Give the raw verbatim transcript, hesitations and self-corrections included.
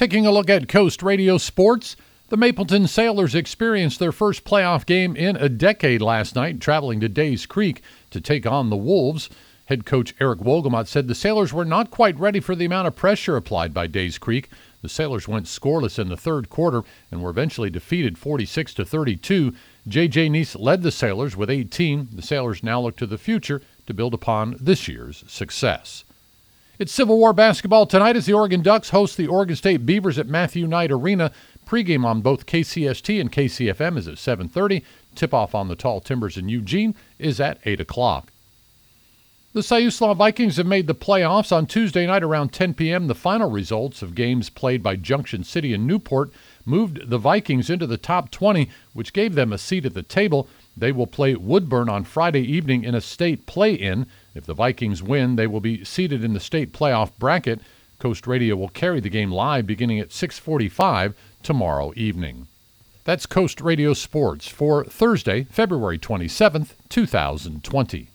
Taking a look at Coast Radio Sports, the Mapleton Sailors experienced their first playoff game in a decade last night, traveling to Days Creek to take on the Wolves. Head coach Eric Wogelmott said the Sailors were not quite ready for the amount of pressure applied by Days Creek. The Sailors went scoreless in the third quarter and were eventually defeated forty-six to thirty-two. J J. Neese led the Sailors with eighteen. The Sailors now look to the future to build upon this year's success. It's Civil War basketball tonight as the Oregon Ducks host the Oregon State Beavers at Matthew Knight Arena. Pregame on both K C S T and K C F M is at seven thirty. Tip-off on the Tall Timbers in Eugene is at eight o'clock. The Siuslaw Vikings have made the playoffs. On Tuesday night around ten p.m., the final results of games played by Junction City and Newport moved the Vikings into the top twenty, which gave them a seat at the table. They will play Woodburn on Friday evening in a state play-in. If the Vikings win, they will be seated in the state playoff bracket. Coast Radio will carry the game live beginning at six forty-five tomorrow evening. That's Coast Radio Sports for Thursday, February twenty-seventh, two thousand twenty.